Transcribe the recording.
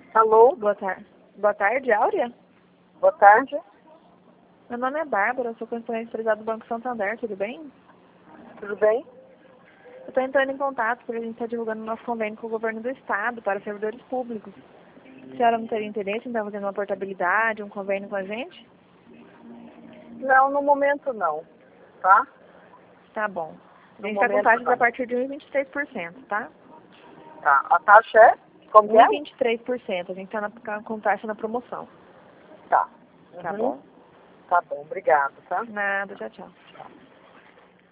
Alô? Boa tarde. Boa tarde, Áurea? Boa tarde. Meu nome é Bárbara, sou consultora empresarial do Banco Santander, tudo bem? Tudo bem? Eu estou entrando em contato porque a gente está divulgando o nosso convênio com o governo do estado para servidores públicos. A senhora não teria interesse em estar fazendo uma portabilidade, um convênio com a gente? Não, no momento não, tá? Tá bom. A No gente está com momento taxas não. a partir de 1,23%, tá? Tá. A taxa é? Como que é? 1,23%. A gente está com taxa na promoção. Tá. Tá Uhum. bom? Tá bom, obrigado, tá? Nada, tchau, tchau. Tchau.